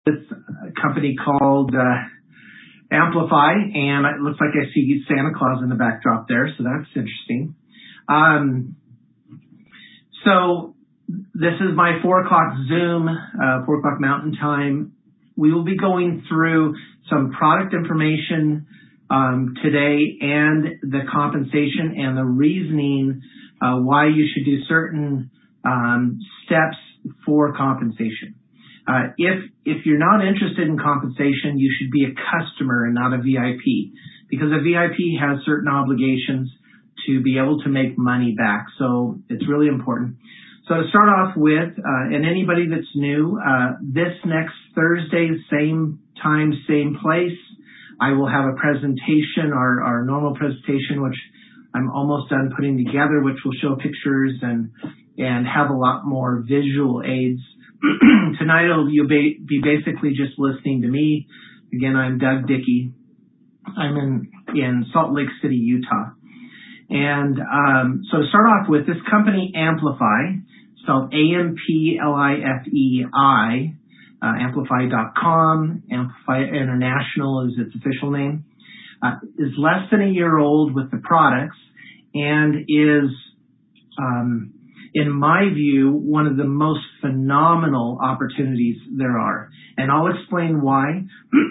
It's a company called Amplify, and it looks like I see Santa Claus in the backdrop there, so that's interesting. So this is my 4 o'clock Zoom, 4 o'clock Mountain Time. We will be going through some product information today and the compensation and the reasoning why you should do certain steps for compensation. If you're not interested in compensation, you should be a customer and not a VIP, because a VIP has certain obligations to be able to make money back. So it's really important. So to start off with, and anybody that's new, this next Thursday, same time, same place, I will have a presentation, our normal presentation, which I'm almost done putting together, which will show pictures and have a lot more visual aids. Tonight you'll be basically just listening to me. Again, I'm Doug Dickey. I'm in Salt Lake City, Utah. And so to start off with, this company Amplify, spelled A-M-P-L-I-F-E-I, Amplify.com, Amplify International is its official name, is less than a year old with the products and is, in my view, one of the most phenomenal opportunities there are. And I'll explain why.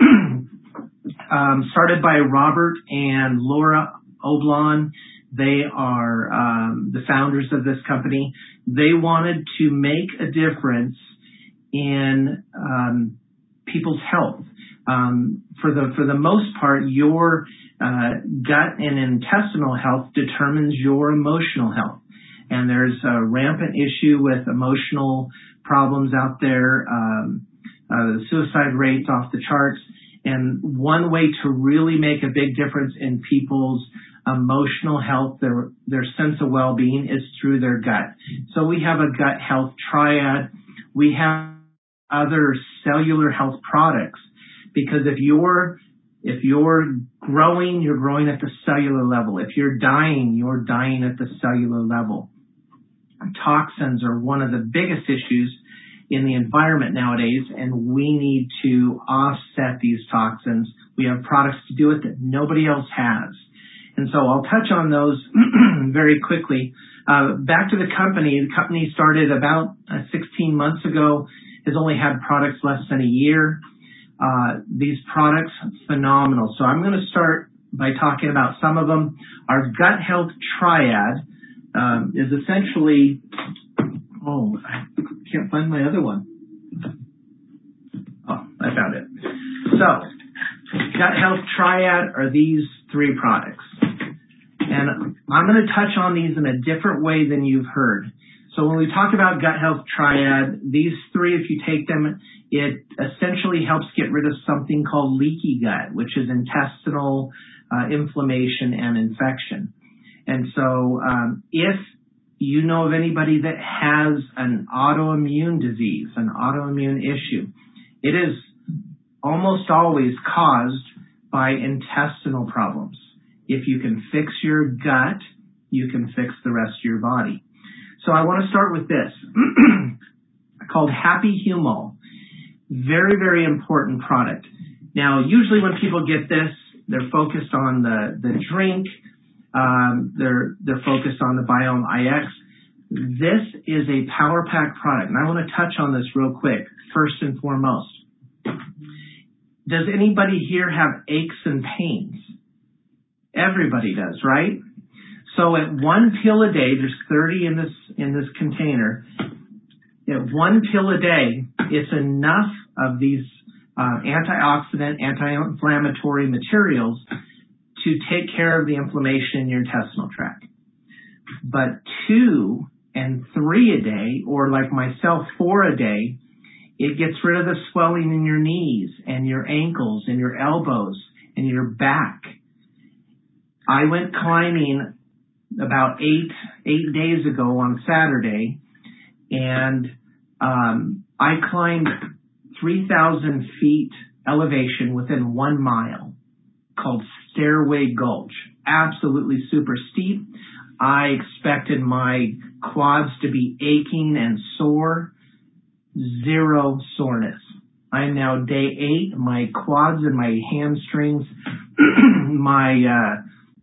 Started by Robert and Laura Oblon. They are the founders of this company. They wanted to make a difference in people's health. For the most part, your gut and intestinal health determines your emotional health. And there's a rampant issue with emotional problems out there, the suicide rates off the charts. And one way to really make a big difference in people's emotional health, their sense of well-being, is through their gut. So we have a gut health triad. We have other cellular health products, because if you're growing, you're growing at the cellular level. If you're dying at the cellular level. Toxins are one of the biggest issues in the environment nowadays, and we need to offset these toxins. We have products to do it that nobody else has. And so I'll touch on those very quickly. Back to the company. The company started about 16 months ago, has only had products less than a year. These products, phenomenal. So I'm going to start by talking about some of them. Our gut health triad is essentially, I can't find my other one. Oh, I found it. So, gut health triad are these 3 products. And I'm going to touch on these in a different way than you've heard. So when we talk about gut health triad, these 3, if you take them, it essentially helps get rid of something called leaky gut, which is intestinal inflammation and infection. And so if you know of anybody that has an autoimmune disease, an autoimmune issue, it is almost always caused by intestinal problems. If you can fix your gut, you can fix the rest of your body. So I want to start with this, called Happy Humol. Very, very important product. Now, usually when people get this, they're focused on the drink. They're focused on the Biome IX. This is a power pack product, and I want to touch on this real quick. First and foremost, does anybody here have aches and pains? Everybody does, right? So at 1 pill a day, there's 30 in this container. At 1 pill a day, it's enough of these antioxidant, anti-inflammatory materials to take care of the inflammation in your intestinal tract. But 2 and 3 a day, or like myself, 4 a day, it gets rid of the swelling in your knees and your ankles and your elbows and your back. I went climbing about 8 days ago on Saturday, and I climbed 3,000 feet elevation within 1 mile, called Stairway Gulch. Absolutely super steep. I expected my quads to be aching and sore. Zero soreness. I'm now day 8. My quads and my hamstrings, my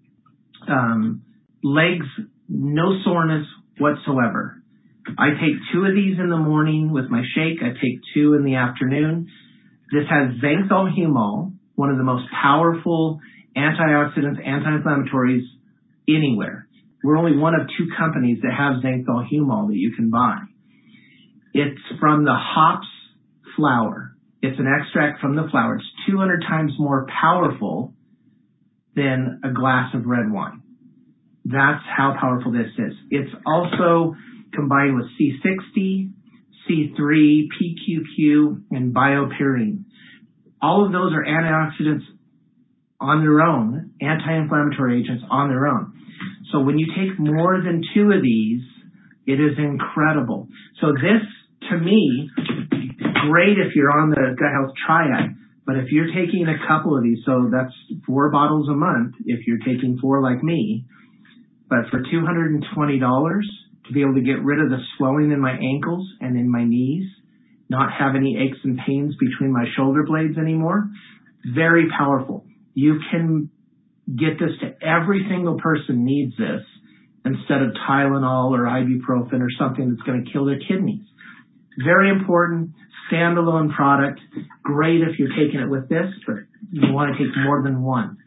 legs, no soreness whatsoever. I take 2 of these in the morning with my shake. I take 2 in the afternoon. This has xanthol humol, one of the most powerful antioxidants, anti-inflammatories anywhere. We're only one of 2 companies that have xanthol humol that you can buy. It's from the hops flower. It's an extract from the flower. It's 200 times more powerful than a glass of red wine. That's how powerful this is. It's also combined with C60, C3, PQQ, and BioPerine. All of those are antioxidants on their own, anti-inflammatory agents on their own. So when you take more than 2 of these, it is incredible. So this, to me, great if you're on the gut health triad, but if you're taking a couple of these, so that's 4 bottles a month if you're taking 4 like me, but for $220 to be able to get rid of the swelling in my ankles and in my knees, not have any aches and pains between my shoulder blades anymore, very powerful. You can get this to every single person needs this instead of Tylenol or ibuprofen or something that's going to kill their kidneys. Very important, standalone product. Great if you're taking it with this, but you want to take more than 1.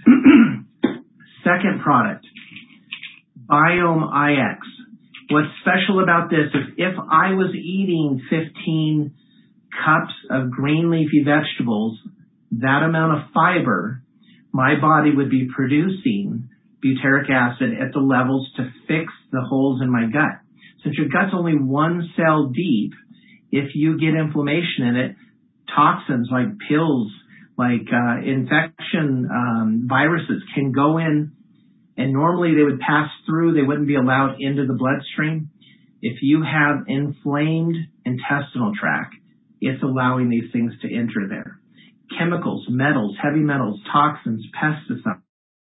Second product, Biome IX. What's special about this is if I was eating 15 cups of green leafy vegetables, that amount of fiber, my body would be producing butyric acid at the levels to fix the holes in my gut. Since your gut's only 1 cell deep, if you get inflammation in it, toxins like pills, like infection viruses can go in, and normally they would pass through, they wouldn't be allowed into the bloodstream. If you have inflamed intestinal tract, it's allowing these things to enter there. Chemicals, metals, heavy metals, toxins, pesticides,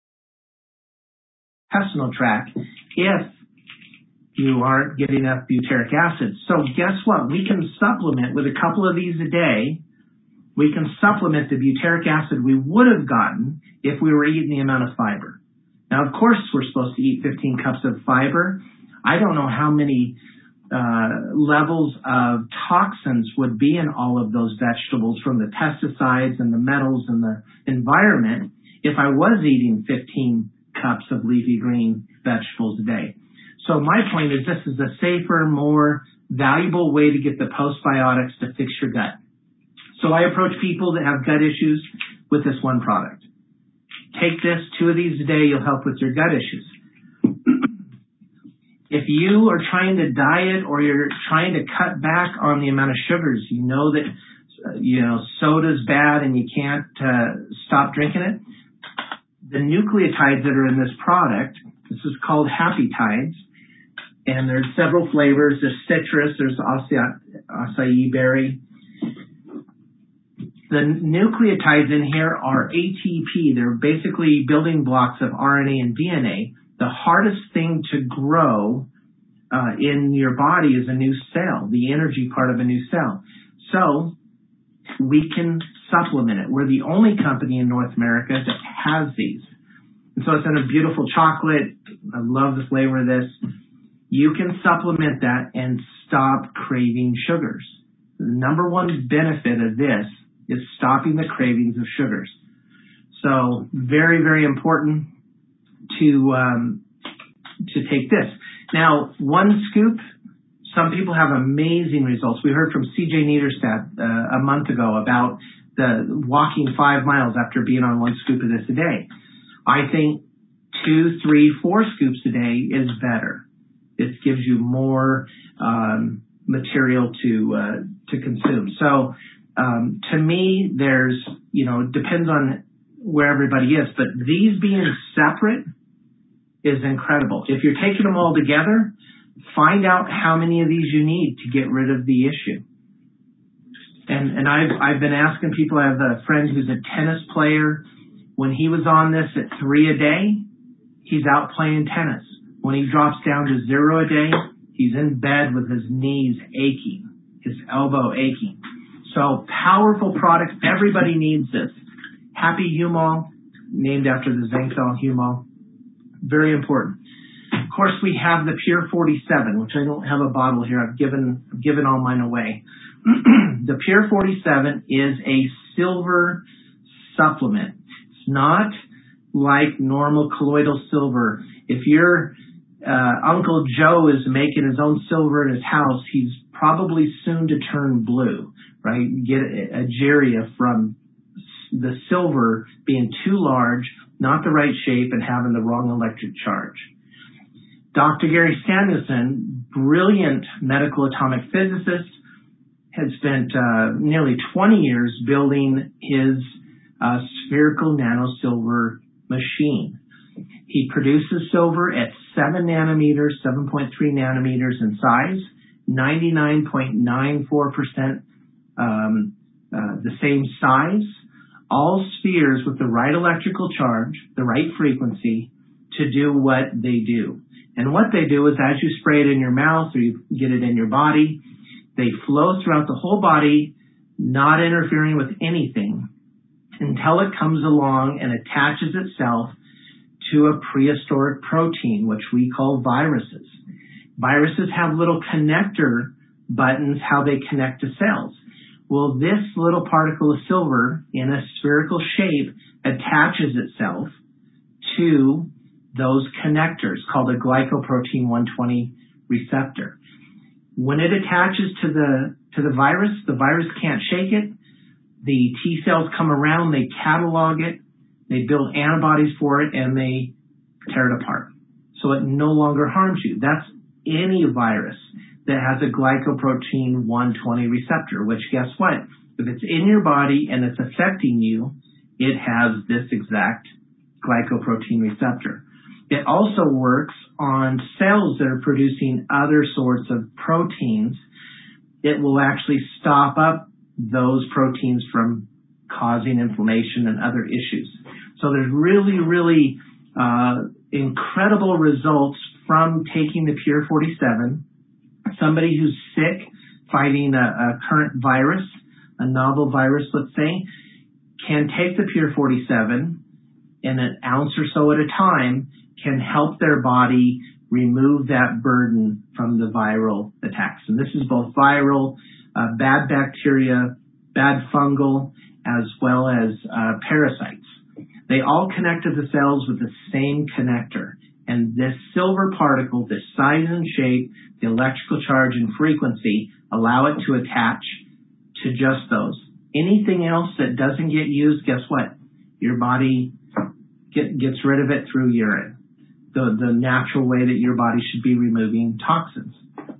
intestinal tract, if you aren't getting enough butyric acid. So guess what? We can supplement with a couple of these a day. We can supplement the butyric acid we would have gotten if we were eating the amount of fiber. Now, of course, we're supposed to eat 15 cups of fiber. I don't know how many levels of toxins would be in all of those vegetables from the pesticides and the metals and the environment if I was eating 15 cups of leafy green vegetables a day. So my point is this is a safer, more valuable way to get the postbiotics to fix your gut. So I approach people that have gut issues with this one product. Take this, 2 of these a day, you'll help with your gut issues. If you are trying to diet or you're trying to cut back on the amount of sugars, you know that soda's bad and you can't stop drinking it, the nucleotides that are in this product, this is called Happy Tides, and there's several flavors. There's citrus, there's acai berry. The nucleotides in here are ATP. They're basically building blocks of RNA and DNA. The hardest thing to grow in your body is a new cell, the energy part of a new cell. So we can supplement it. We're the only company in North America that has these. And so it's in a beautiful chocolate. I love the flavor of this. You can supplement that and stop craving sugars. The number one benefit of this is stopping the cravings of sugars. So very, very important to take this. Now, 1 scoop, some people have amazing results. We heard from CJ Niederstadt a month ago about the walking 5 miles after being on 1 scoop of this a day. I think 2, 3, 4 scoops a day is better. It gives you more material to consume. So to me, there's, depends on where everybody is, but these being separate is incredible. If you're taking them all together, find out how many of these you need to get rid of the issue. And I've been asking people. I have a friend who's a tennis player. When he was on this at 3 a day, he's out playing tennis. When he drops down to 0 a day, he's in bed with his knees aching, his elbow aching. So powerful products. Everybody needs this. Happy Humol, named after the Zenthal Humol. Very important. Of course, we have the Pure 47, which I don't have a bottle here. I've given all mine away. The Pure 47 is a silver supplement. It's not like normal colloidal silver. If your Uncle Joe is making his own silver in his house, he's probably soon to turn blue, right? Get ageria from the silver being too large, not the right shape, and having the wrong electric charge. Dr. Gary Samuelson, brilliant medical atomic physicist, had spent nearly 20 years building his spherical nanosilver machine. He produces silver at 7 nanometers, 7.3 nanometers in size, 99.94% the same size, all spheres with the right electrical charge, the right frequency to do what they do. And what they do is, as you spray it in your mouth or you get it in your body, they flow throughout the whole body, not interfering with anything, until it comes along and attaches itself to a prehistoric protein, which we call viruses. Viruses have little connector buttons, how they connect to cells. Well, this little particle of silver in a spherical shape attaches itself to those connectors called a glycoprotein 120 receptor. When it attaches to the virus can't shake it. The T cells come around, they catalog it, they build antibodies for it, and they tear it apart. So it no longer harms you. That's any virus that has a glycoprotein 120 receptor, which guess what? If it's in your body and it's affecting you, it has this exact glycoprotein receptor. It also works on cells that are producing other sorts of proteins. It will actually stop up those proteins from causing inflammation and other issues. So there's really incredible results from taking the Pure 47. Somebody who's sick, fighting a current virus, a novel virus, let's say, can take the Pure 47 and an ounce or so at a time can help their body remove that burden from the viral attacks. And this is both viral, bad bacteria, bad fungal, as well as parasites. They all connect to the cells with the same connector. And this silver particle, this size and shape, the electrical charge and frequency, allow it to attach to just those. Anything else that doesn't get used, guess what? Your body gets rid of it through urine, the natural way that your body should be removing toxins.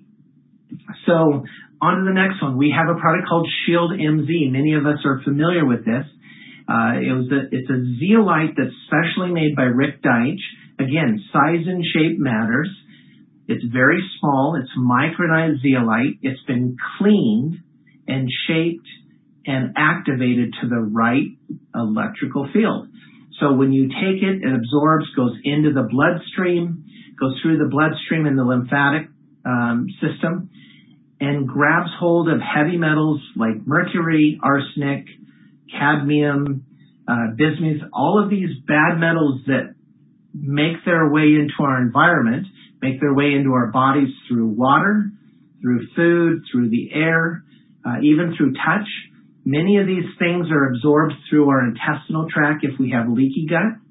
So on to the next one. We have a product called Shield MZ. Many of us are familiar with this. It's a zeolite that's specially made by Rick Deitch. Again, size and shape matters. It's very small. It's micronized zeolite. It's been cleaned and shaped and activated to the right electrical field. So when you take it, it absorbs, goes into the bloodstream, goes through the bloodstream and the lymphatic system, and grabs hold of heavy metals like mercury, arsenic, cadmium, bismuth, all of these bad metals that make their way into our environment, make their way into our bodies through water, through food, through the air, even through touch. Many of these things are absorbed through our intestinal tract if we have leaky gut.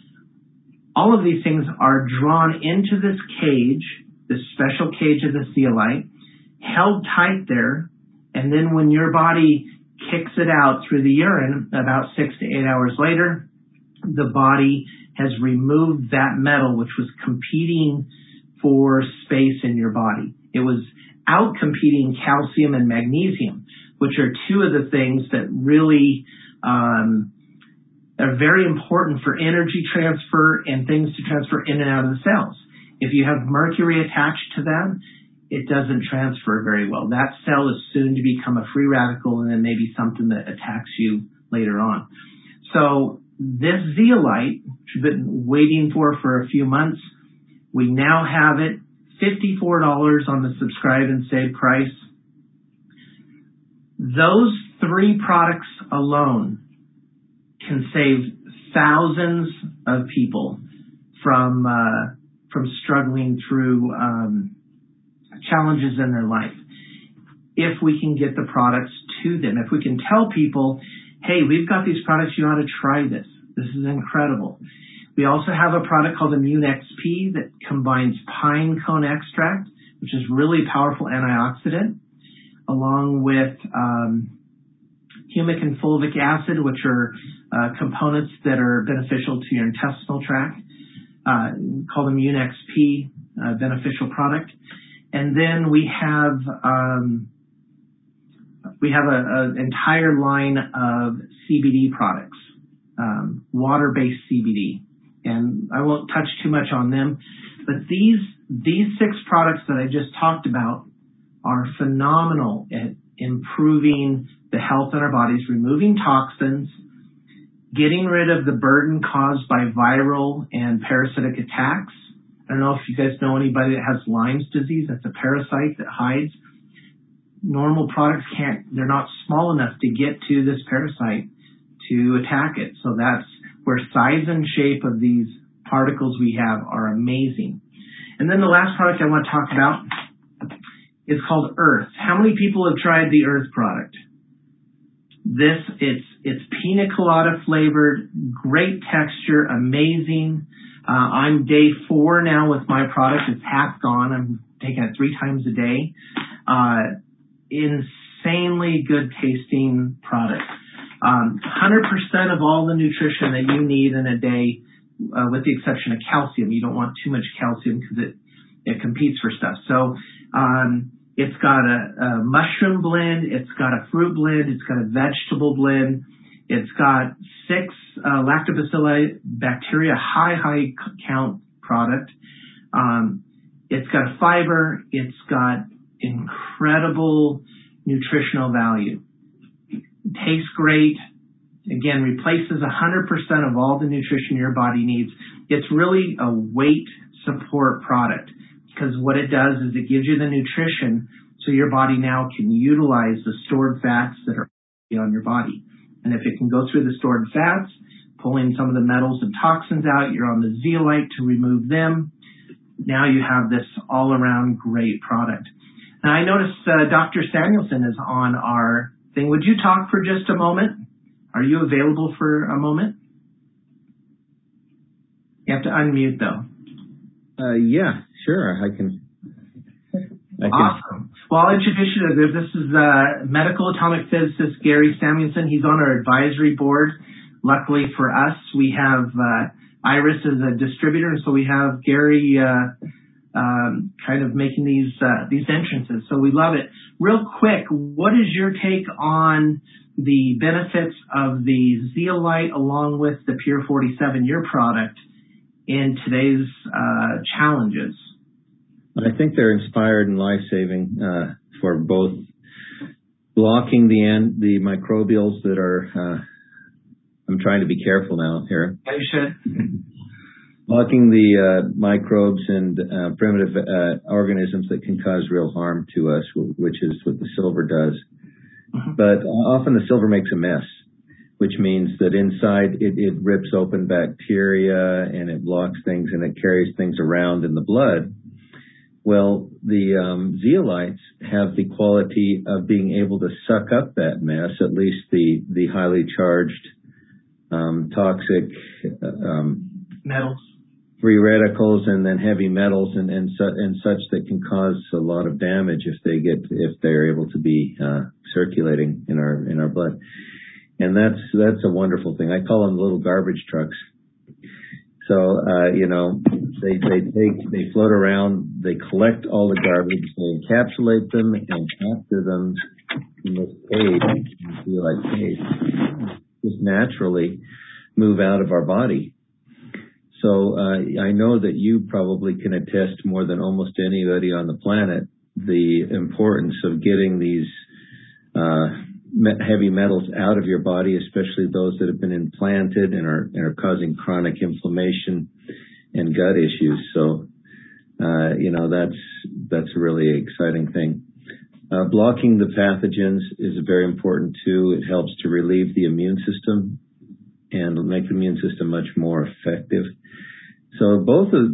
All of these things are drawn into this cage, this special cage of the zeolite, held tight there, and then when your body kicks it out through the urine, about 6 to 8 hours later, the body has removed that metal which was competing for space in your body. It was out-competing calcium and magnesium, which are two of the things that really are very important for energy transfer and things to transfer in and out of the cells. If you have mercury attached to them, it doesn't transfer very well. That cell is soon to become a free radical and then maybe something that attacks you later on. So this zeolite, which we've been waiting for a few months, we now have it, $54 on the subscribe and save price. Those 3 products alone can save thousands of people from struggling through challenges in their life. If we can get the products to them, if we can tell people, hey, we've got these products, you ought to try this. This is incredible. We also have a product called Immune XP that combines pine cone extract, which is really powerful antioxidant, along with humic and fulvic acid, which are components that are beneficial to your intestinal tract, called Immune XP, beneficial product. And then we have an entire line of CBD products, water-based CBD. And I won't touch too much on them, but these 6 products that I just talked about are phenomenal at improving the health in our bodies, removing toxins, getting rid of the burden caused by viral and parasitic attacks. I don't know if you guys know anybody that has Lyme's disease. That's a parasite that hides. Normal products they're not small enough to get to this parasite to attack it. So that's where size and shape of these particles we have are amazing. And then the last product I want to talk about is called Earth. How many people have tried the Earth product? It's pina colada flavored, great texture, amazing. I'm day 4 now with my product. It's half gone. I'm taking it 3 times a day. Insanely good tasting product. 100% of all the nutrition that you need in a day, with the exception of calcium. You don't want too much calcium because it competes for stuff. So it's got a mushroom blend, it's got a fruit blend, it's got a vegetable blend, it's got 6 lactobacilli bacteria, high count product. It's got fiber, it's got incredible nutritional value. Tastes great. Again, replaces 100% of all the nutrition your body needs. It's really a weight support product because what it does is it gives you the nutrition so your body now can utilize the stored fats that are on your body. And if it can go through the stored fats, pulling some of the metals and toxins out, you're on the zeolite to remove them. Now you have this all-around great product. Now I noticed Dr. Samuelson is on our thing. Would you talk for just a moment? Are you available for a moment? You have to unmute though. Yeah, sure. I can. Awesome. Well, I'll introduce you to this. This is medical atomic physicist Gary Samuelson. He's on our advisory board. Luckily for us, we have Iris as a distributor, and so we have Gary kind of making these entrances. So we love it. Real quick, what is your take on the benefits of the zeolite along with the Pure 47, your product, in today's challenges? I think they're inspired and life-saving for both blocking the microbials that are, I'm trying to be careful now here. Yeah, you should. Blocking the microbes and primitive organisms that can cause real harm to us, which is what the silver does. Mm-hmm. But often the silver makes a mess, which means that inside it rips open bacteria and it blocks things and it carries things around in the blood. Well, the zeolites have the quality of being able to suck up that mess, at least the highly charged toxic metals, free radicals, and then heavy metals and such that can cause a lot of damage if they're able to be circulating in our blood. And that's a wonderful thing. I call them little garbage trucks. So they float around, they collect all the garbage, they encapsulate them and capture them in this cage, zeolite cage, just naturally move out of our body. So I know that you probably can attest more than almost anybody on the planet the importance of getting these heavy metals out of your body, especially those that have been implanted and are causing chronic inflammation and gut issues. So, that's a really exciting thing. Blocking the pathogens is very important too. It helps to relieve the immune system and make the immune system much more effective. So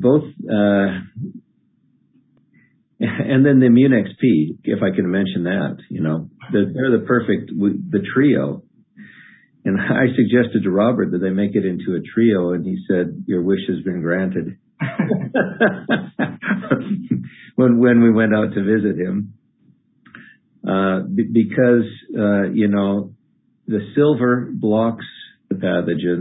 and then the Immune XP, if I can mention that, they're the perfect, the trio. And I suggested to Robert that they make it into a trio, and he said, "Your wish has been granted." when we went out to visit him, because the silver blocks the pathogens.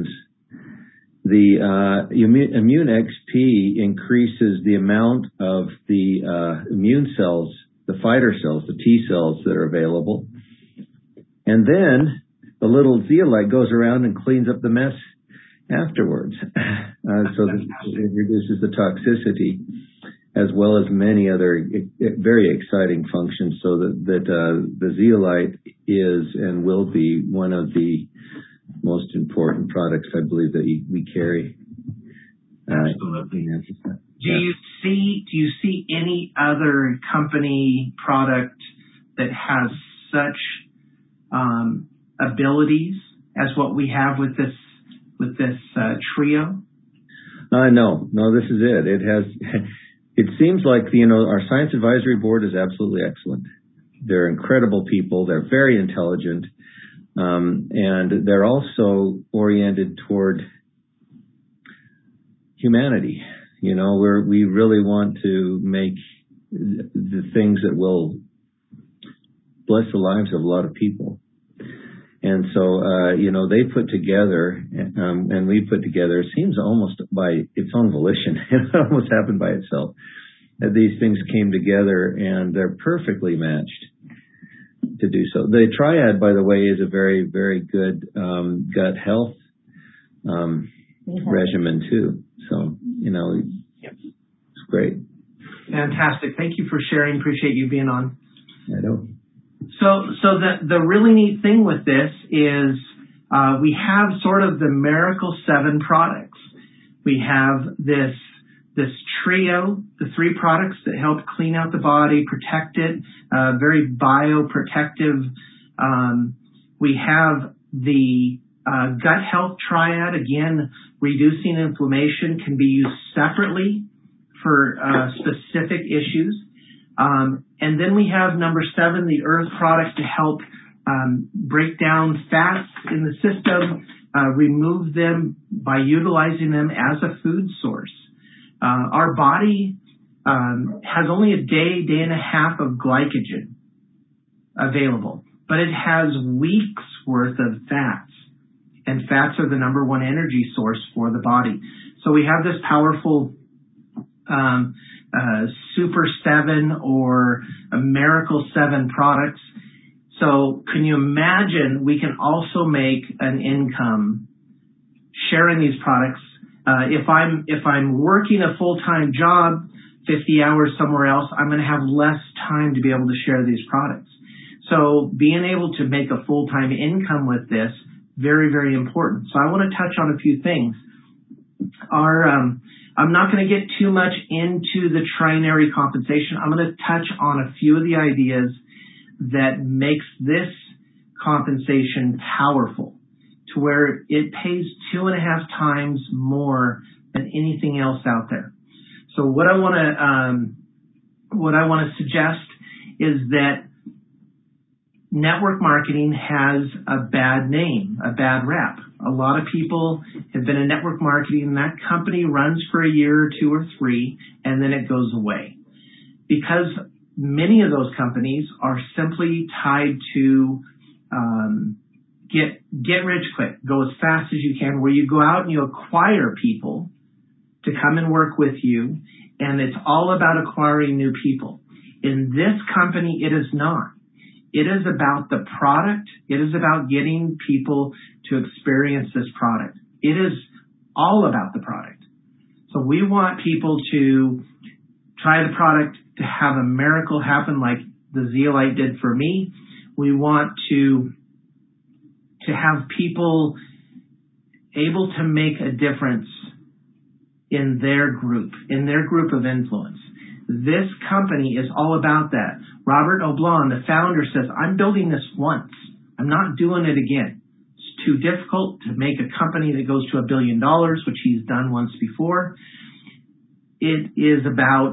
The Immune XP increases the amount of the immune cells, the fighter cells, the T cells that are available. And then the little zeolite goes around and cleans up the mess afterwards. So it reduces the toxicity as well as many other very exciting functions, so that the zeolite is and will be one of the most important products, I believe, that we carry. Absolutely. Do you see any other company product that has such abilities as what we have with this trio? No, this is it. It has. It seems like our science advisory board is absolutely excellent. They're incredible people. They're very intelligent. And they're also oriented toward humanity. We really want to make the things that will bless the lives of a lot of people. And so, they put together, and we put together, it seems almost by its own volition. It almost happened by itself. That these things came together, and they're perfectly matched to do so. The triad, by the way, is a very, very good gut health regimen too. So, it's great. Fantastic. Thank you for sharing. Appreciate you being on. I know. So the really neat thing with this is we have sort of the Miracle 7 products. We have this trio, the 3 products that help clean out the body, protect it, very bioprotective. We have the gut health triad, again, reducing inflammation, can be used separately for specific issues. And then we have number 7, the Earth product, to help break down fats in the system, remove them by utilizing them as a food source. Our body has only a day and a half of glycogen available, but it has weeks worth of fats, and fats are the number 1 energy source for the body. So we have this powerful Super 7 or a Miracle 7 products. So can you imagine we can also make an income sharing these products? If I'm working a full-time job, 50 hours somewhere else, I'm going to have less time to be able to share these products. So being able to make a full-time income with this, very, very important. So I want to touch on a few things. I'm not going to get too much into the trinary compensation. I'm going to touch on a few of the ideas that makes this compensation powerful, to where it pays 2.5 times more than anything else out there. So what I want to suggest is that network marketing has a bad name, a bad rap. A lot of people have been in network marketing, and that company runs for a year or 2 or 3, and then it goes away. Because many of those companies are simply tied to get rich quick, go as fast as you can, where you go out and you acquire people to come and work with you, and it's all about acquiring new people. In this company, it is not. It is about the product. It is about getting people to experience this product. It is all about the product. So we want people to try the product, to have a miracle happen like the zeolite did for me. We want to have people able to make a difference in their group of influence. This company is all about that. Robert Oblon, the founder, says, I'm building this once. I'm not doing it again. It's too difficult to make a company that goes to $1 billion, which he's done once before. It is about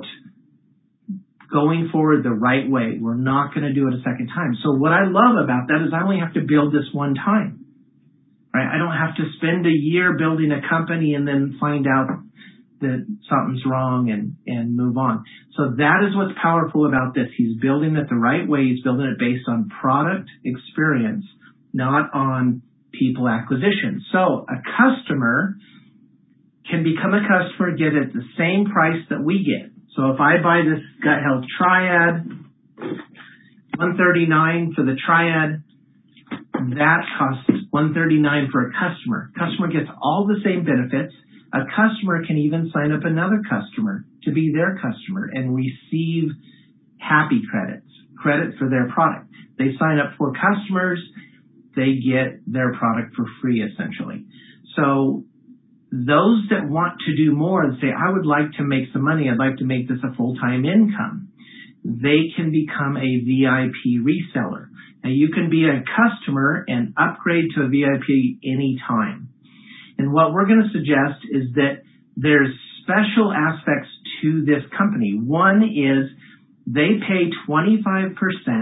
going forward the right way. We're not going to do it a second time. So what I love about that is I only have to build this one time. Right? I don't have to spend a year building a company and then find out that something's wrong and move on. So that is what's powerful about this. He's building it the right way. He's building it based on product experience, not on people acquisition. So a customer can become a customer, get it at the same price that we get. So if I buy this Gut Health Triad, $139 for the Triad, that costs $139 for a customer. Customer gets all the same benefits. A customer can even sign up another customer to be their customer and receive happy credits, credit for their product. They sign up for customers, they get their product for free essentially. So those that want to do more and say, I would like to make some money, I'd like to make this a full-time income, they can become a VIP reseller. Now you can be a customer and upgrade to a VIP anytime. And what we're going to suggest is that there's special aspects to this company. One is they pay 25%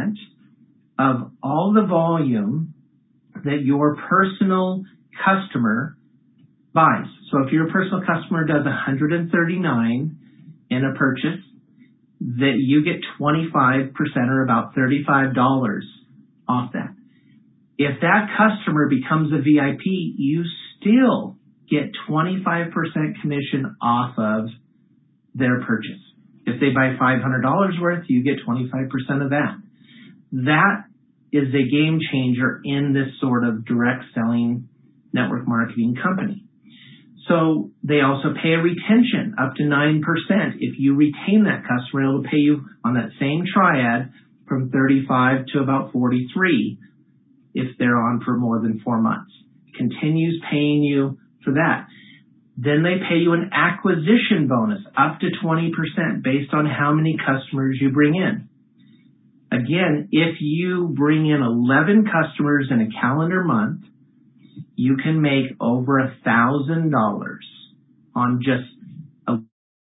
of all the volume that your personal customer buys. So if your personal customer does 139 in a purchase, that you get 25% or about $35 off that. If that customer becomes a VIP, you still get 25% commission off of their purchase. If they buy $500 worth, you get 25% of that. That is a game changer in this sort of direct selling network marketing company. So they also pay a retention up to 9%. If you retain that customer, it'll pay you on that same Triad from 35 to about 43 if they're on for more than 4 months. Continues paying you for that. Then they pay you an acquisition bonus up to 20% based on how many customers you bring in. Again, if you bring in 11 customers in a calendar month, you can make over $1,000 on just a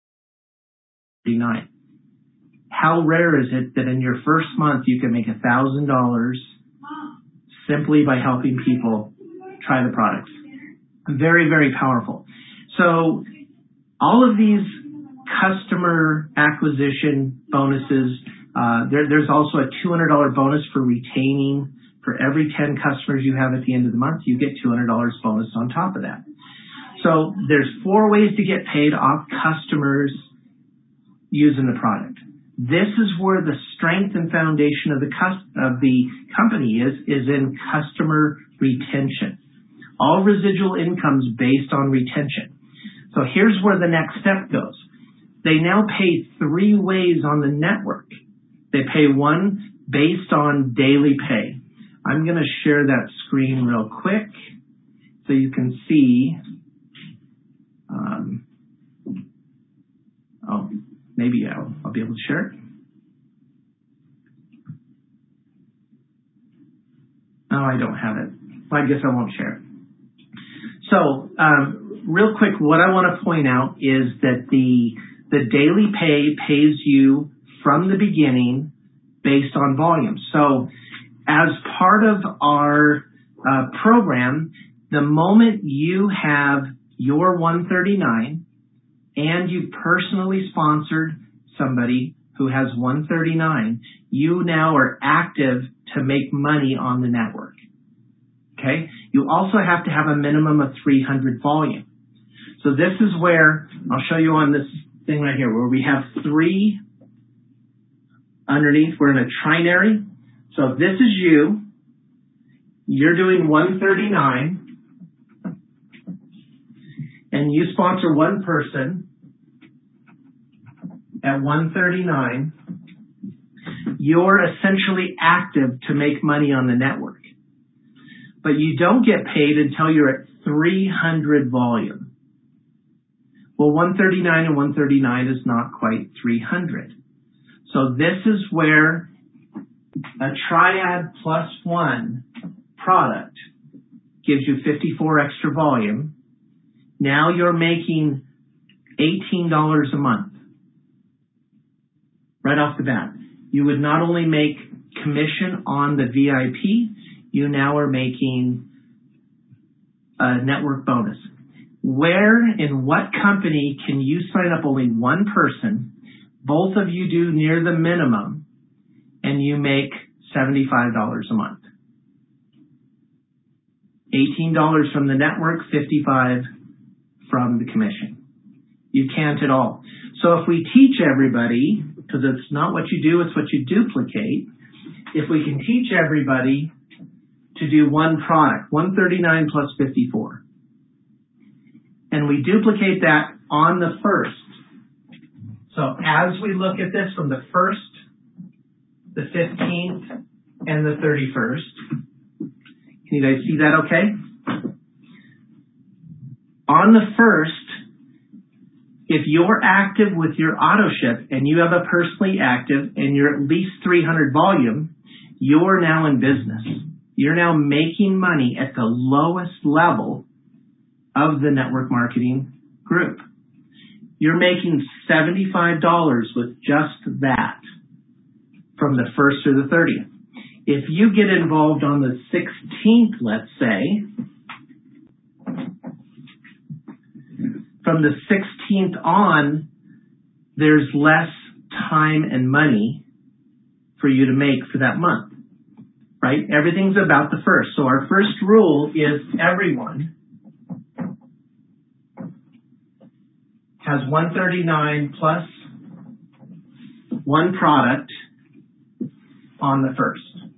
39. How rare is it that in your first month you can make $1,000 simply by helping people try the products? Very, very powerful. So all of these customer acquisition bonuses, there's also a $200 bonus for retaining. For every 10 customers you have at the end of the month, you get $200 bonus on top of that. So there's 4 ways to get paid off customers using the product. This is where the strength and foundation of the company is in customer retention. All residual income's based on retention. So here's where the next step goes. They now pay 3 ways on the network. They pay one based on daily pay. I'm going to share that screen real quick so you can see. Maybe I'll be able to share it. Oh, I don't have it. Well, I guess I won't share it. So, real quick, what I want to point out is that the daily pay pays you from the beginning based on volume. So, as part of our program, the moment you have your 139 and you personally sponsored somebody who has 139, you now are active to make money on the network. Okay? You also have to have a minimum of 300 volume. So this is where, I'll show you on this thing right here, where we have 3 underneath. We're in a trinary. So if this is you're doing 139, and you sponsor one person at 139, you're essentially active to make money on the network. But you don't get paid until you're at 300 volume. Well, 139 and 139 is not quite 300. So this is where a Triad plus one product gives you 54 extra volume. Now you're making $18 a month. Right off the bat. You would not only make commission on the VIP, you now are making a network bonus. Where in what company can you sign up only one person, both of you do near the minimum, and you make $75 a month? $18 from the network, $55 from the commission. You can't at all. So if we teach everybody, because it's not what you do, it's what you duplicate, if we can teach everybody to do one product, 139 plus 54, and we duplicate that on the first. So as we look at this from the 1st, the 15th, and the 31st, can you guys see that okay? On the 1st, if you're active with your auto ship and you have a personally active and you're at least 300 volume, you're now in business. You're now making money at the lowest level of the network marketing group. You're making $75 with just that from the 1st or the 30th. If you get involved on the 16th, let's say, from the 16th on, there's less time and money for you to make for that month, right? Everything's about the 1st. So our first rule is everyone has 139 plus one product on the 1st.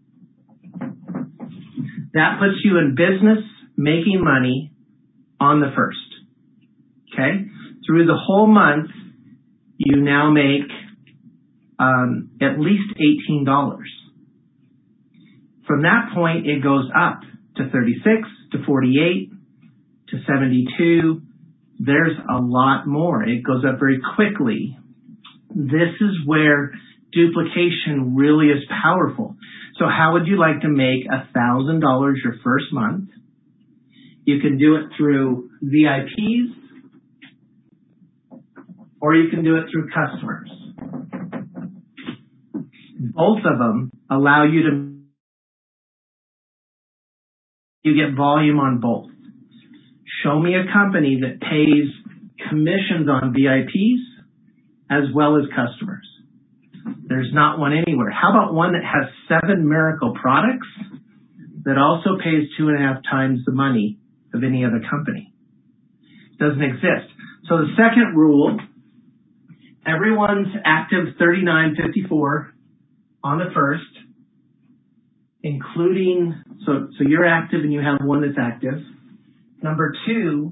That puts you in business making money on the 1st. Okay? Through the whole month, you now make at least $18. From that point, it goes up to 36, to 48, to 72. There's a lot more. It goes up very quickly. This is where duplication really is powerful. So how would you like to make $1,000 your first month? You can do it through VIPs, or you can do it through customers. Both of them allow you get volume on both. Show me a company that pays commissions on VIPs as well as customers. There's not one anywhere. How about one that has 7 miracle products that also pays 2.5 times the money of any other company? Doesn't exist. So the second rule, everyone's active 39.54 on the 1st, including, so you're active and you have one that's active. Number 2,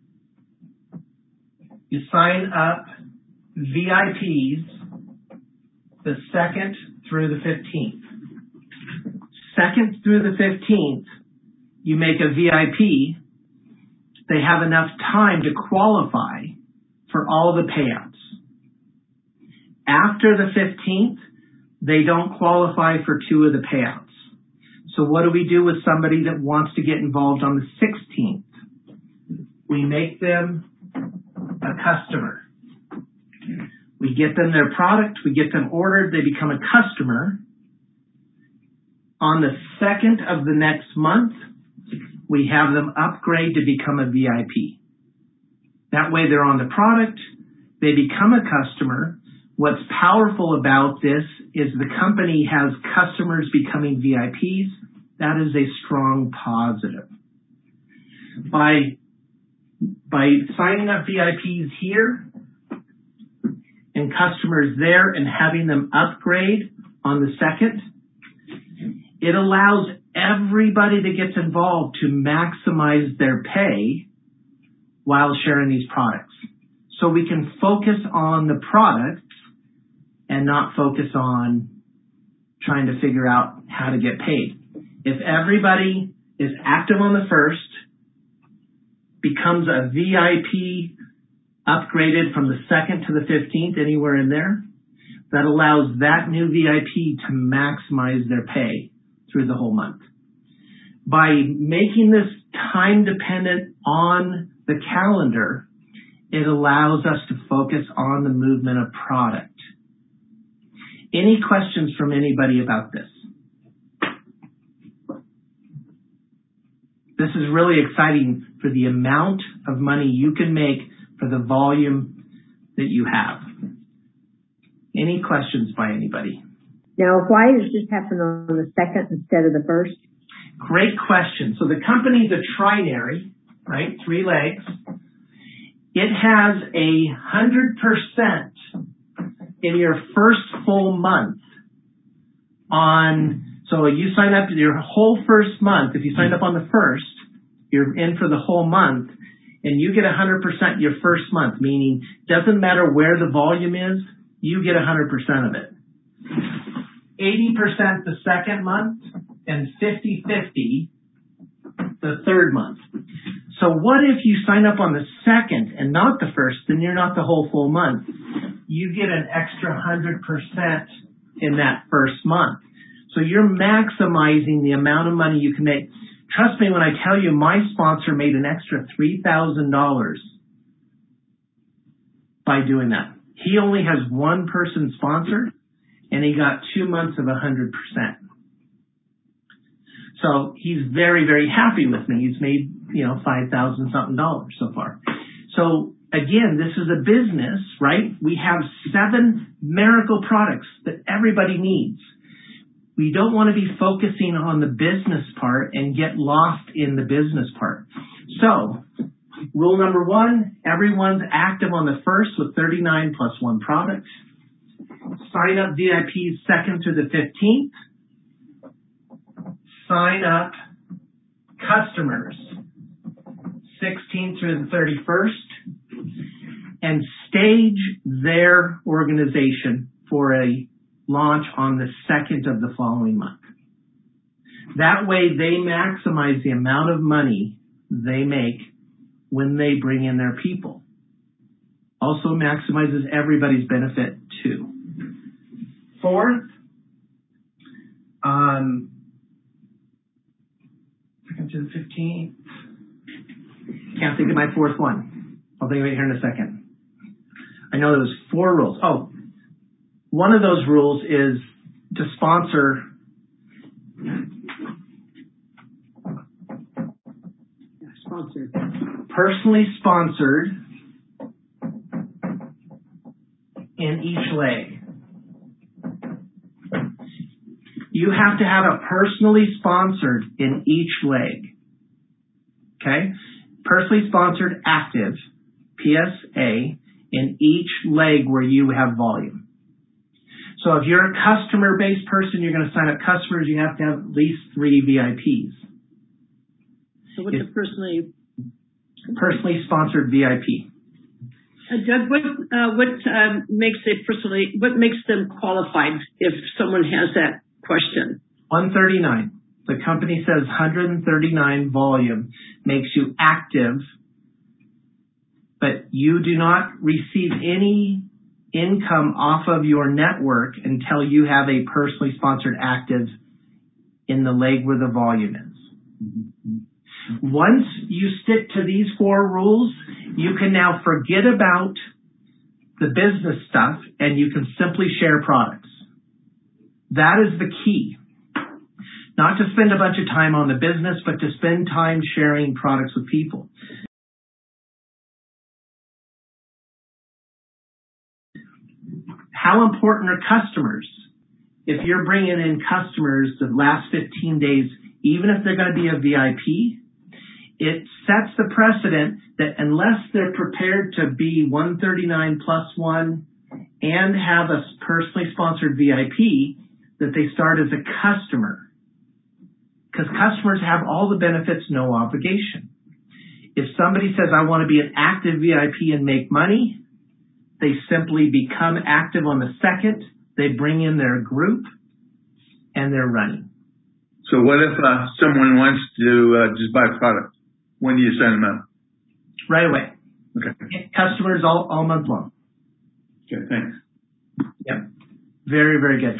you sign up VIPs the 2nd through the 15th. 2nd through the 15th, you make a VIP. They have enough time to qualify for all the payouts. After the 15th, they don't qualify for 2 of the payouts. So what do we do with somebody that wants to get involved on the 16th? We make them a customer. We get them their product, we get them ordered, they become a customer. On the 2nd of the next month, we have them upgrade to become a VIP. That way they're on the product, they become a customer. What's powerful about this is the company has customers becoming VIPs. That is a strong positive. By signing up VIPs here and customers there and having them upgrade on the 2nd, it allows everybody that gets involved to maximize their pay while sharing these products. So we can focus on the products and not focus on trying to figure out how to get paid. If everybody is active on the 1st, becomes a VIP upgraded from the 2nd to the 15th, anywhere in there, that allows that new VIP to maximize their pay through the whole month. By making this time dependent on the calendar, it allows us to focus on the movement of product. Any questions from anybody about this? This is really exciting for the amount of money you can make for the volume that you have. Any questions by anybody? Now, why does this happen on the 2nd instead of the 1st? Great question. So the company's a trinary, right? 3 legs. It has 100% in your first full month so you sign up to your whole first month. If you signed up on the 1st, you're in for the whole month, and you get 100% your first month, meaning doesn't matter where the volume is, you get 100% of it. 80% the second month, and 50-50 the third month. So what if you sign up on the 2nd and not the 1st, then you're not the whole full month. You get an extra 100% in that first month. So you're maximizing the amount of money you can make. Trust me when I tell you, my sponsor made an extra $3,000 by doing that. He only has one person sponsored, and he got 2 months of 100%. So he's very, very happy with me. He's made, $5,000 something so far. So again, this is a business, right? We have 7 miracle products that everybody needs. We don't want to be focusing on the business part and get lost in the business part. So rule number 1, everyone's active on the 1st with 39 plus 1 product. Sign up VIPs 2nd through the 15th. Sign up customers 16th through the 31st, and stage their organization for a launch on the 2nd of the following month. That way they maximize the amount of money they make when they bring in their people. Also maximizes everybody's benefit too. 4th, 2nd to the 15th. Can't think of my 4th one. I'll think of it here in a second. I know there was 4 rules. Oh, one of those rules is to sponsor personally sponsored in each leg. You have to have a personally sponsored in each leg. Okay? Personally sponsored active, PSA, in each leg where you have volume. So if you're a customer-based person, you're going to sign up customers, you have to have at least 3 VIPs. So what's a personally sponsored VIP? Doug, what makes them qualified if someone has that question? 139. The company says 139 volume makes you active, but you do not receive any income off of your network until you have a personally sponsored active in the leg where the volume is. Once you stick to these 4 rules, you can now forget about the business stuff and you can simply share products. That is the key. Not to spend a bunch of time on the business, but to spend time sharing products with people. How important are customers? If you're bringing in customers the last 15 days, even if they're going to be a VIP, it sets the precedent that unless they're prepared to be 139 plus 1 and have a personally sponsored VIP, that they start as a customer. Because customers have all the benefits, no obligation. If somebody says, I want to be an active VIP and make money, they simply become active on the 2nd. They bring in their group, and they're running. So what if someone wants to just buy a product? When do you sign them up? Right away. Okay. Customers all month long. Okay, thanks. Yep. Very, very good.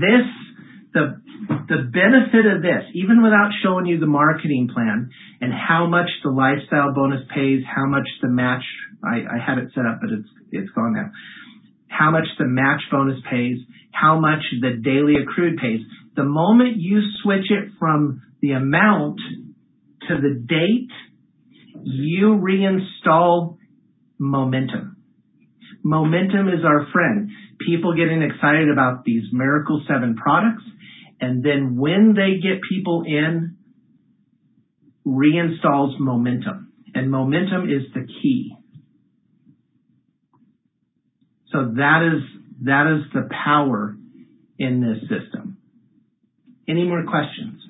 The benefit of this, even without showing you the marketing plan and how much the lifestyle bonus pays, how much the match, I had it set up, but it's gone now. How much the match bonus pays, how much the daily accrued pays. The moment you switch it from the amount to the date, you reinstall momentum. Momentum is our friend. People getting excited about these Miracle 7 products, and then when they get people in, reinstalls momentum. And momentum is the key. So that is the power in this system. Any more questions?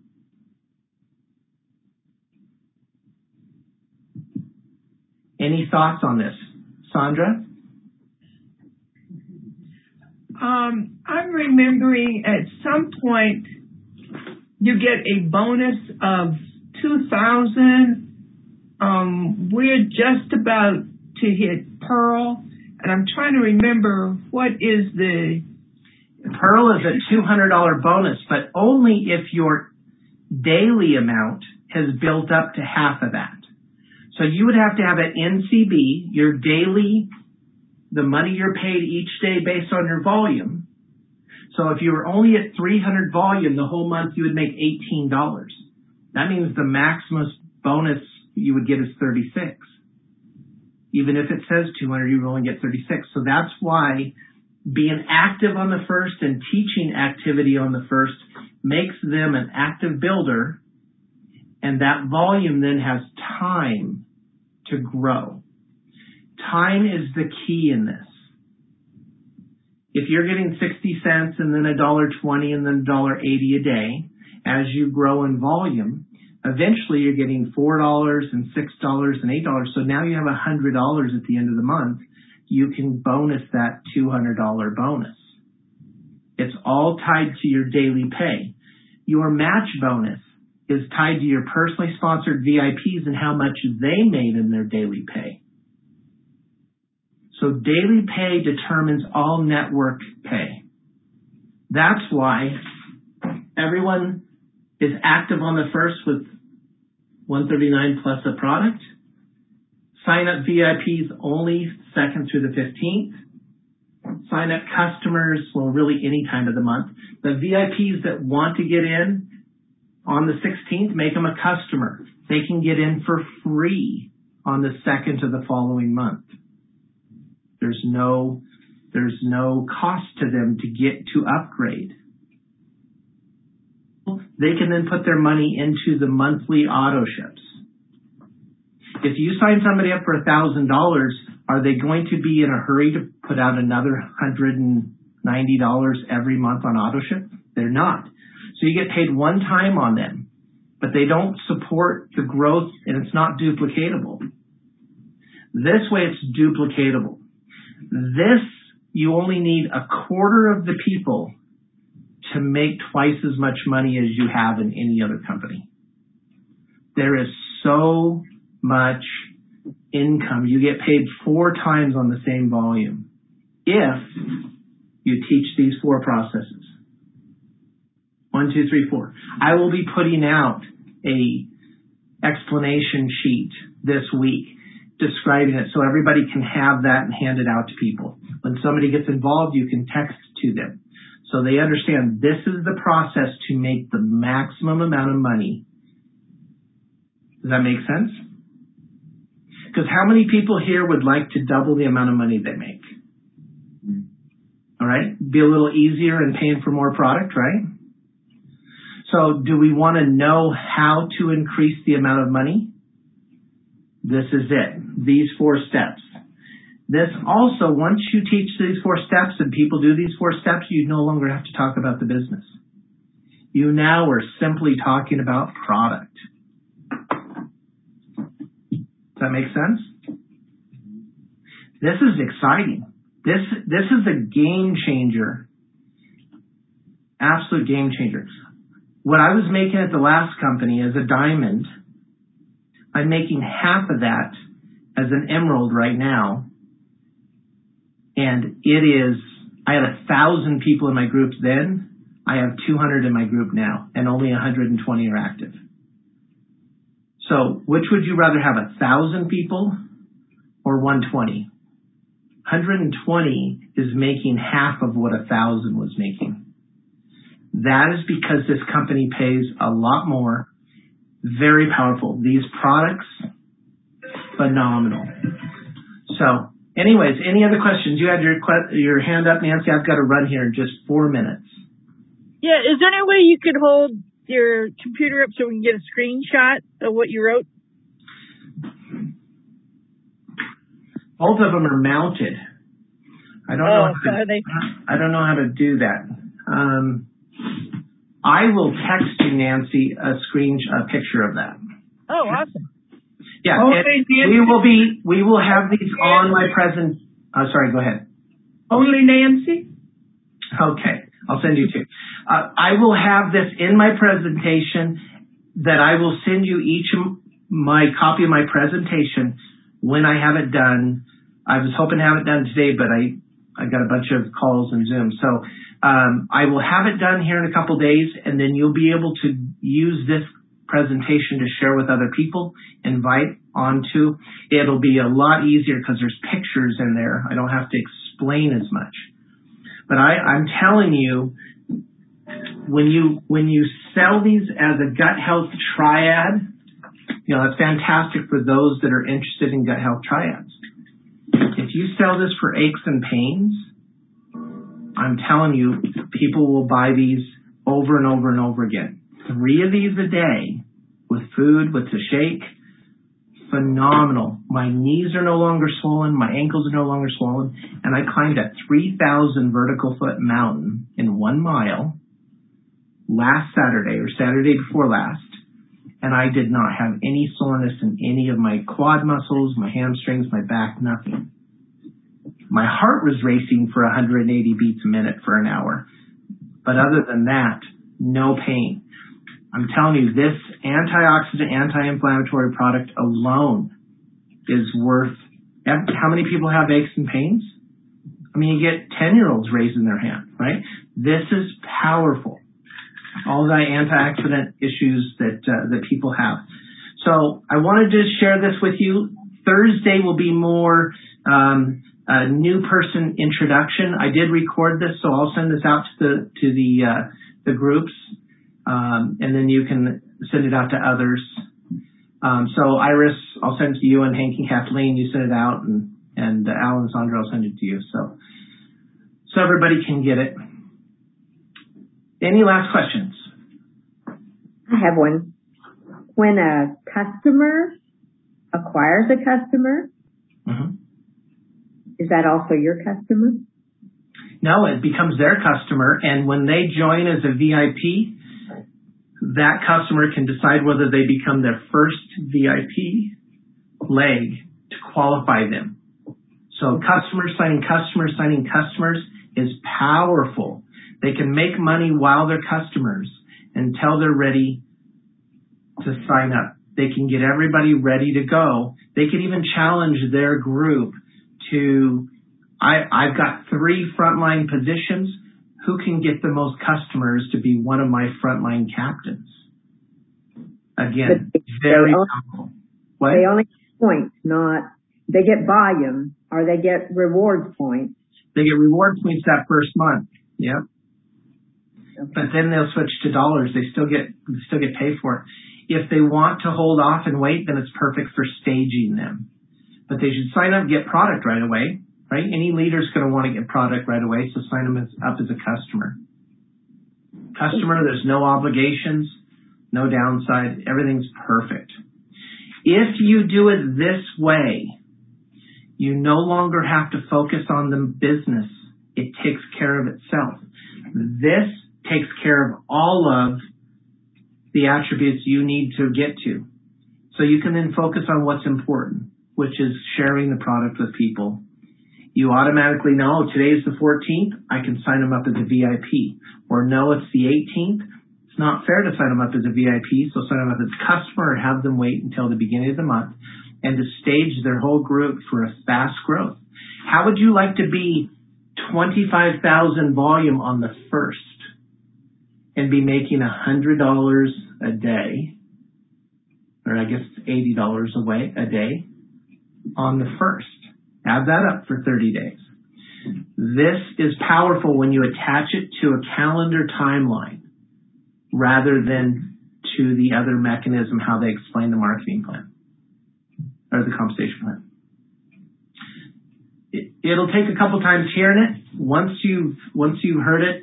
Any thoughts on this? Sandra? I'm remembering at some point you get a bonus of $2,000. We're just about to hit Pearl, and I'm trying to remember what is the... Pearl is a $200 bonus, but only if your daily amount has built up to half of that. So you would have to have an NCB, your daily, the money you're paid each day based on your volume. So if you were only at 300 volume the whole month, you would make $18. That means the maximum bonus you would get is 36. Even if it says 200, you would only get 36. So that's why being active on the first and teaching activity on the first makes them an active builder, and that volume then has time to grow. Time is the key in this. If you're getting 60 cents and then $1.20 and then $1.80 a day, as you grow in volume, eventually you're getting $4 and $6 and $8. So now you have $100 at the end of the month. You can bonus that $200 bonus. It's all tied to your daily pay. Your match bonus is tied to your personally sponsored VIPs and how much they made in their daily pay. So daily pay determines all network pay. That's why everyone is active on the first with $139 plus a product. Sign up VIPs only 2nd through the 15th. Sign up customers, well, really any time of the month. The VIPs that want to get in on the 16th, make them a customer. They can get in for free on the 2nd of the following month. There's no cost to them to get to upgrade. They can then put their money into the monthly auto ships. If you sign somebody up for $1,000, are they going to be in a hurry to put out another $190 every month on auto ship? They're not. So you get paid one time on them, but they don't support the growth and it's not duplicatable. This way it's duplicatable. This, you only need a quarter of the people to make twice as much money as you have in any other company. There is so much income. You get paid 4 times on the same volume if you teach these 4 processes. 1, 2, 3, 4. I will be putting out a explanation sheet this week describing it so everybody can have that and hand it out to people. When somebody gets involved, you can text to them so they understand this is the process to make the maximum amount of money. Does that make sense? Because how many people here would like to double the amount of money they make? All right? Be a little easier and paying for more product, right? So do we want to know how to increase the amount of money? This is it. These 4 steps. This also, once you teach these 4 steps and people do these 4 steps, you no longer have to talk about the business. You now are simply talking about product. Does that make sense? This is exciting. This is a game changer. Absolute game changer. What I was making at the last company as a diamond, I'm making half of that as an emerald right now, and I had 1,000 people in my group then. I have 200 in my group now, and only 120 are active. So which would you rather have, 1,000 people or 120? 120 is making half of what 1,000 was making. That is because this company pays a lot more. Very powerful. These products, phenomenal. So anyways, any other questions? You had your hand up, Nancy. I've got to run here in just 4 minutes. Yeah, is there any way you could hold your computer up so we can get a screenshot of what you wrote? Both of them are mounted. I don't know how to do that. I will text you, Nancy, a picture of that. Oh, awesome. Yeah, we will have these on my present. Sorry, go ahead. Only Nancy? Okay, I'll send you two. I will have this in my presentation that I will send you each my copy of my presentation when I have it done. I was hoping to have it done today, but I got a bunch of calls and Zoom. So I will have it done here in a couple days, and then you'll be able to use this presentation to share with other people, invite onto. It'll be a lot easier because there's pictures in there. I don't have to explain as much. But I'm telling you, when you sell these as a gut health triad, that's fantastic for those that are interested in gut health triads. If you sell this for aches and pains, I'm telling you, people will buy these over and over and over again. 3 of these a day with food, with the shake, phenomenal. My knees are no longer swollen. My ankles are no longer swollen. And I climbed a 3,000 vertical foot mountain in 1 mile last Saturday or Saturday before last. And I did not have any soreness in any of my quad muscles, my hamstrings, my back, nothing. My heart was racing for 180 beats a minute for an hour. But other than that, no pain. I'm telling you, this antioxidant, anti-inflammatory product alone is worth... How many people have aches and pains? I mean, you get 10-year-olds raising their hand, right? This is powerful. All the antioxidant issues that people have. So I wanted to share this with you. Thursday will be more a new person introduction. I did record this, so I'll send this out to the groups, and then you can send it out to others. So Iris, I'll send it to you, and Hank and Kathleen, you send it out, and Al and Sandra, I'll send it to you, so everybody can get it. Any last questions? I have one. When a customer acquires a customer, is that also your customer? No, it becomes their customer, and when they join as a VIP, that customer can decide whether they become their first VIP leg to qualify them. So customers signing customers is powerful. They can make money while they're customers until they're ready to sign up. They can get everybody ready to go. They can even challenge their group to, I've got 3 frontline positions. Who can get the most customers to be one of my frontline captains? Again, very powerful. What? They only get points, they get volume, or they get reward points. They get reward points that first month. Yep. Okay. But then they'll switch to dollars. They still get paid for it. If they want to hold off and wait, then it's perfect for staging them. But they should sign up and get product right away, right? Any leader's going to want to get product right away, so sign them up as a customer. There's no obligations, no downside. Everything's perfect. If you do it this way, you no longer have to focus on the business. It takes care of itself. This takes care of all of the attributes you need to get to. So you can then focus on what's important, which is sharing the product with people. You automatically know, today's the 14th, I can sign them up as a VIP. Or no, it's the 18th. It's not fair to sign them up as a VIP, so sign them up as a customer and have them wait until the beginning of the month. and to stage their whole group for a fast growth. How would you like to be 25,000 volume on the first and be making $100 a day, or I guess $80 a day on the first? Add that up for 30 days. This is powerful when you attach it to a calendar timeline rather than to the other mechanism, how they explain the marketing plan or the compensation plan. It'll take a couple times hearing it. Once you've heard it,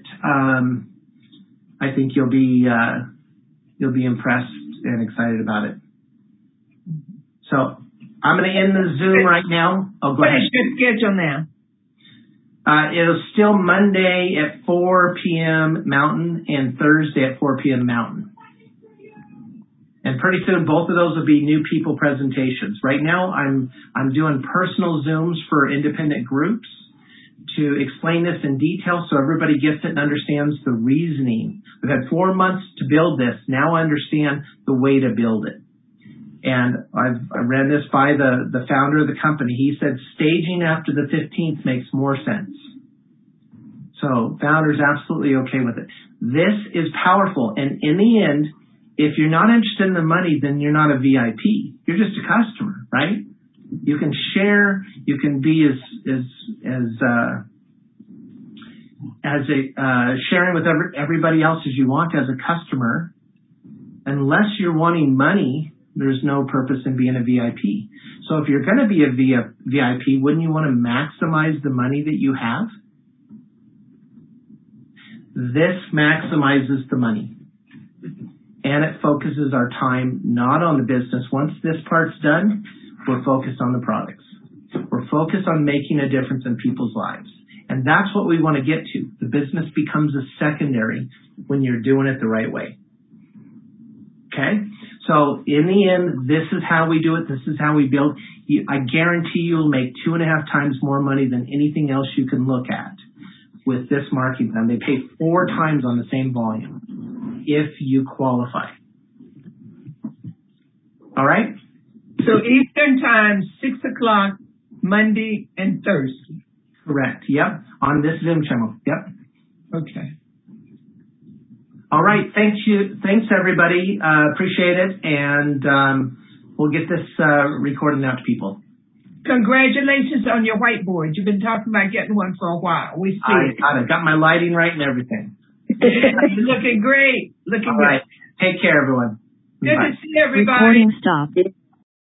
I think you'll be impressed and excited about it. So I'm going to end the Zoom right now. Oh, go ahead. What is your schedule now? It'll still Monday at 4 p.m. Mountain and Thursday at 4 p.m. Mountain. And pretty soon, both of those will be new people presentations. Right now, I'm doing personal Zooms for independent groups to explain this in detail so everybody gets it and understands the reasoning. We've had 4 months to build this. Now I understand the way to build it. And I ran this by the founder of the company. He said staging after the 15th makes more sense. So founder's absolutely okay with it. This is powerful. And in the end, if you're not interested in the money, then you're not a VIP. You're just a customer, right? You can share. You can be as sharing with everybody else as you want as a customer. Unless you're wanting money, there's no purpose in being a VIP. So if you're going to be a VIP, wouldn't you want to maximize the money that you have? This maximizes the money. And it focuses our time not on the business. Once this part's done, we're focused on the products. We're focused on making a difference in people's lives. And that's what we want to get to. The business becomes a secondary when you're doing it the right way. Okay? So in the end, this is how we do it. This is how we build. I guarantee you'll make 2.5 times more money than anything else you can look at with this marketing plan. They pay 4 times on the same volume if you qualify. All right? So Eastern Time, 6 o'clock, Monday and Thursday. Correct. Yep. On this Zoom channel. Yep. Okay. All right. Thanks, everybody. Appreciate it. And we'll get this recorded out to people. Congratulations on your whiteboard. You've been talking about getting one for a while. We see it. I got my lighting right and everything. You're looking great. All right. Take care, everyone. Good to see everybody. Recording stopped.